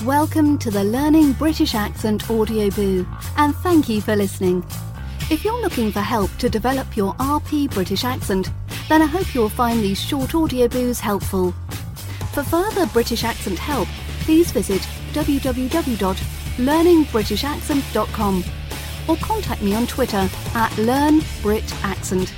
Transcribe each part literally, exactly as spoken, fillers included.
Welcome to the Learning British Accent Audio Boo, and thank you for listening. If you're looking for help to develop your R P British accent, then I hope you'll find these short audio boos helpful. For further British accent help, please visit w w w dot learning british accent dot com or contact me on Twitter at learn brit accent.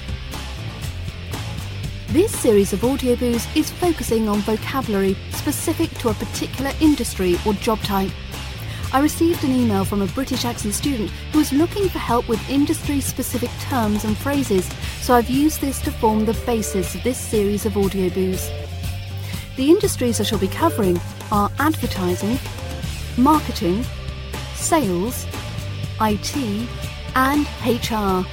This series of audio boos is focusing on vocabulary specific to a particular industry or job type. I received an email from a British accent student who was looking for help with industry-specific terms and phrases, so I've used this to form the basis of this series of audio boos. The industries I shall be covering are advertising, marketing, sales, I T and H R.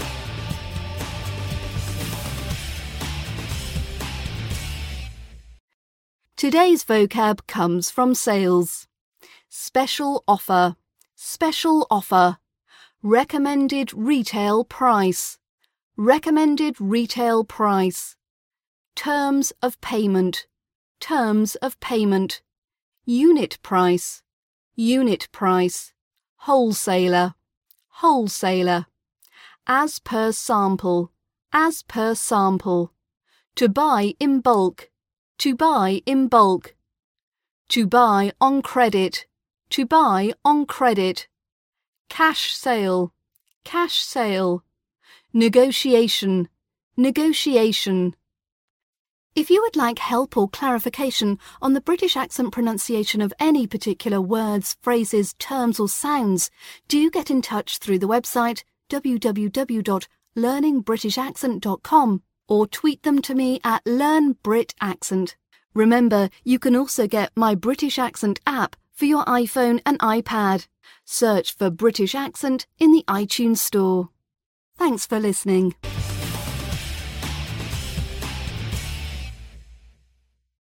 Today's vocab comes from sales. Special offer, special offer, recommended retail price, recommended retail price, terms of payment, terms of payment, unit price, unit price, wholesaler, wholesaler, as per sample, as per sample, to buy in bulk, to buy in bulk, to buy on credit, to buy on credit, cash sale, cash sale, negotiation, negotiation. If you would like help or clarification on the British accent pronunciation of any particular words, phrases, terms or sounds, do get in touch through the website w w w dot learning british accent dot com or tweet them to me at learn brit accent. Remember, you can also get my British Accent app for your iPhone and iPad. Search for British Accent in the iTunes Store. Thanks for listening.